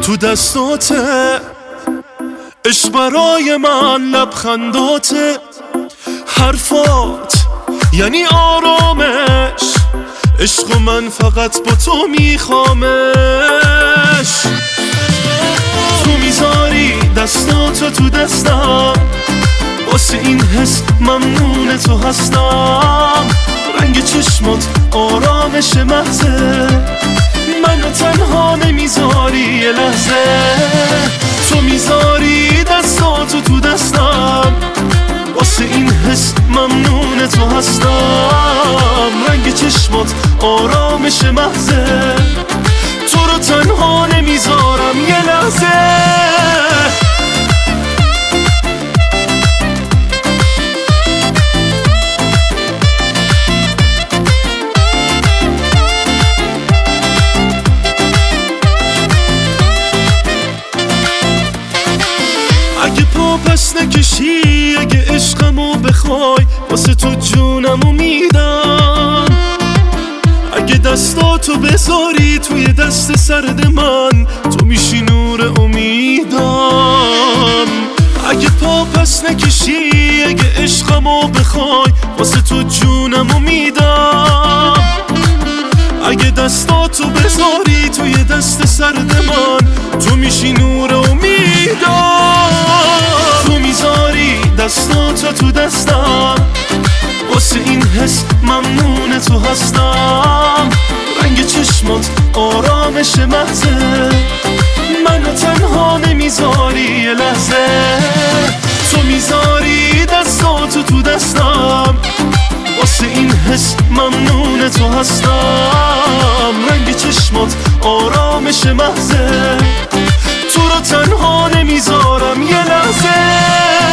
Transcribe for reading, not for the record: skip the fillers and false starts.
تو دستاته، عشق برای من لبخنداته، حرفات یعنی آرامش، عشق من فقط با تو میخوامش. تو میذاری دستاتو تو دستم، واسه این حس ممنون تو هستم. رنگ چشمات آرامش محضه، منو تنها نمیذاری یه لحظه. تو میذاری دستاتو تو دستم، واسه این حس ممنون تو هستم. رنگ چشمات آرامش محضه، تو رو تنها نمیذارم یه لحظه. اگه پا پس نکشی، اگه عشقمو بخوای، واسه تو جونمو میدم. اگه دستاتو بذاری توی دست سرد من، تو میشی نور امیدم. اگه پا پس نکشی، اگه عشقمو بخوای، واسه تو جونمو میدم. اگه دستاتو بذاری توی دست سرد من، تو میشی نور امیدم. تو میذاری دستاتو تو دستم، واسه این حس ممنون تو هستم. رنگ چشمات آرامش محضه، منو تنها نمیذاری یه لحظه. تو میذاری دستاتو تو دستم، واسه این حس ممنون تو هستم. رنگ چشمات آرامش محضه، تو رو تنها نمیذارم یه لحظه.